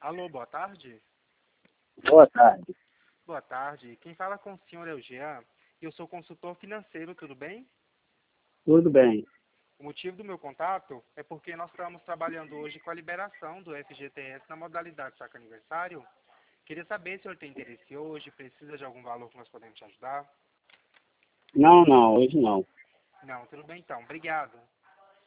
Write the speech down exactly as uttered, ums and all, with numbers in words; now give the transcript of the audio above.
Alô, boa tarde? Boa tarde. Boa tarde. Quem fala com o senhor é o Jean. Eu sou consultor financeiro, tudo bem? Tudo bem. O motivo do meu contato é porque nós estamos trabalhando hoje com a liberação do F G T S na modalidade saque aniversário. Queria saber se o senhor tem interesse hoje, precisa de algum valor que nós podemos te ajudar? Não, não, hoje não. Não, tudo bem então. Obrigado.